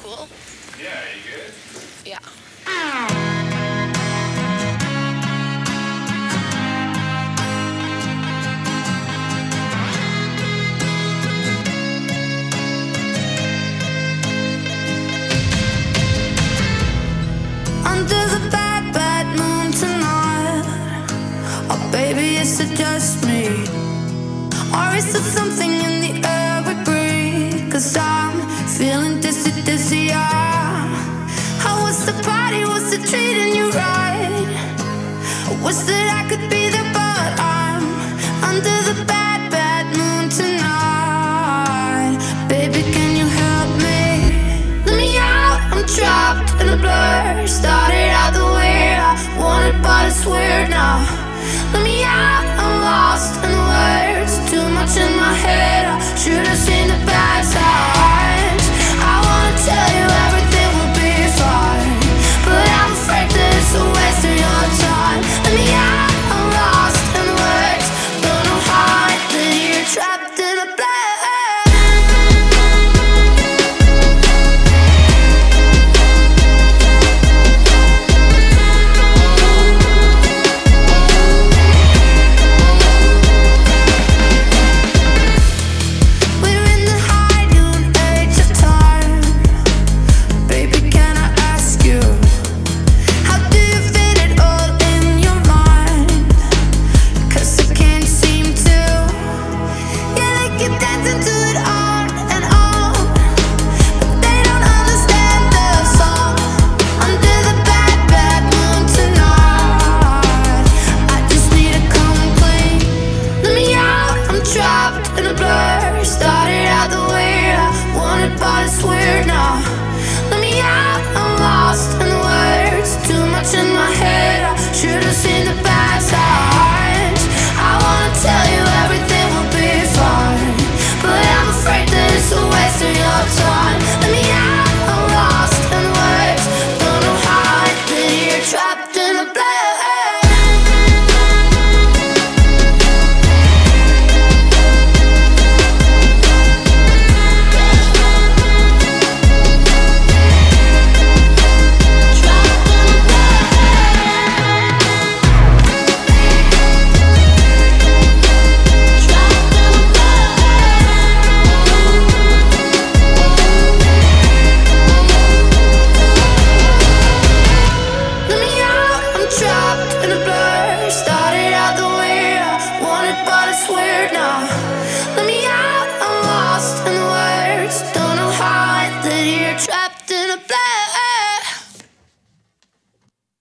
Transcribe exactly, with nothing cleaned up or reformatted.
cool? Yeah, you good? Yeah. Under the bad, bad moon tonight. Oh, baby, is it just me? Or is it something in the air we breathe? Cause I'm feeling dizzy, dizzy, yeah. How was the party? Was it treating you right? I wish that I could be there, but I'm under the bad, bad moon tonight. Baby, can you help me? Let me out, I'm trapped in a blur. Started out the way I wanted, but it's weird now. Let me out, I'm lost in the words. Too much in my head, I should've seen the bad side.